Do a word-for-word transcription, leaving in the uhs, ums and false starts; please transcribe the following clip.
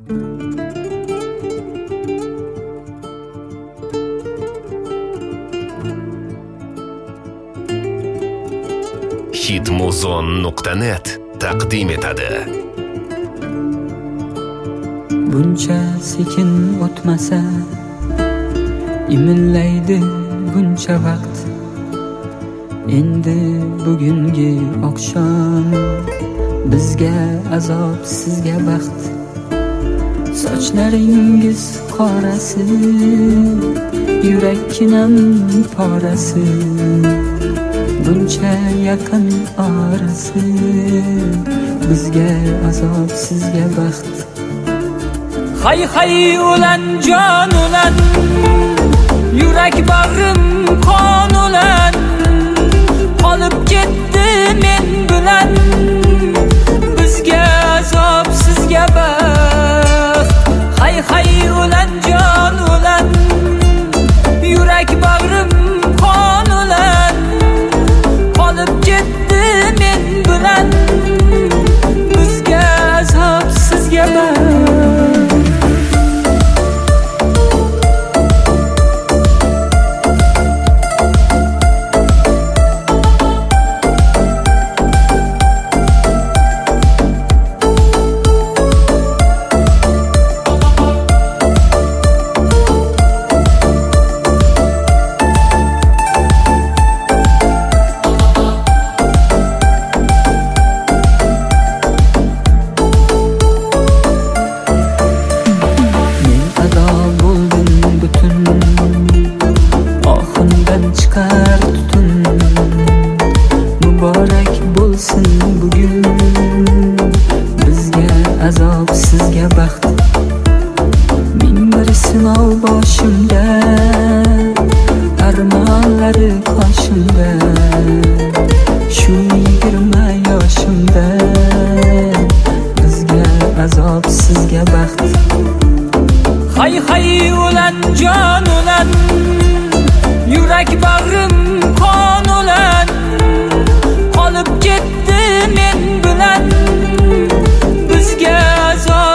hitmuzon nuqta net taqdim etadi. Buncha sekin o'tmasa, imillaydi buncha vaqt. Endi bugungi oqshom bizga azob, sizga baxt. Sochlaringiz qorasi, yurakkinam porasi. Buncha yaqin orasi, bizga azob, sizga baxt. Hay hay ulan jon ulan, yurak bag'rim qon ulan, qolib ketdi men bilan. Bizga azob, sizga baxt. Hay hay ulan jon ulan, yurak bag'rim qon ulan, qolib ketdi men bilan. Bizga azob, sizga baxt. Muborak bo'lsin bugun, bizga azob, sizga baxt. Ming bir sinov boshimda, armonlari qoshimda. Shu yigirma yoshimda, bizga azob, sizga baxt. Hay hay ulan jon ulan, yurak bag'rim qon ulan, qolib ketdi men bilan. Bizga azob,